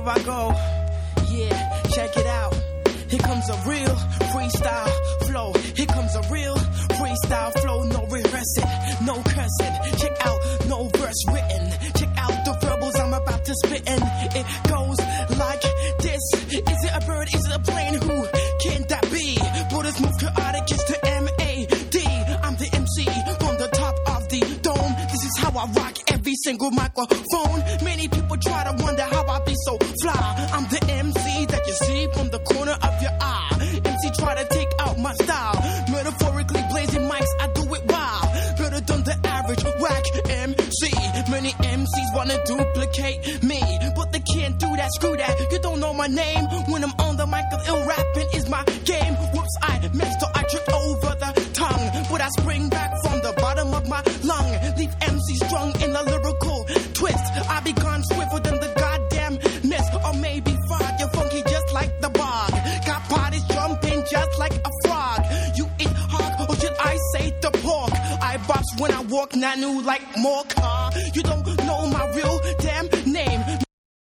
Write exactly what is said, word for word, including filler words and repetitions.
here I go. Yeah, check it out. Here comes a real freestyle flow. Here comes a real freestyle flow. No rehearsing, no cursing. Check out, no verse written. Check out the verbals I'm about to spit in. It goes like this. Is it a bird? Is it a plane? Who can that be? Buddha's move chaotic is to M A D. I'm the M C from the top of the dome. This is how I rock every single microphone. Many people try to wonder how I be so fly. I'm the M C that you see from the corner of your eye. M C try to take out my style. Metaphorically blazing mics, I do it wild. Better than the average whack M C. Many M Cs wanna duplicate me, but they can't do that, screw that. You don't know my name. When I'm on the mic, cause ill rapping is my game. Whoops, I messed up, I tripped over the tongue. But I spring back from the bottom of my lung. Leave M C strung in a lyrical twist. I be gone swifter than the goddamn mist. Or maybe fog, you're funky just like the bog. Got bodies jumping just like a frog. You eat hog, or should I say the pork? I bops when I walk, not new like more car. You don't know my real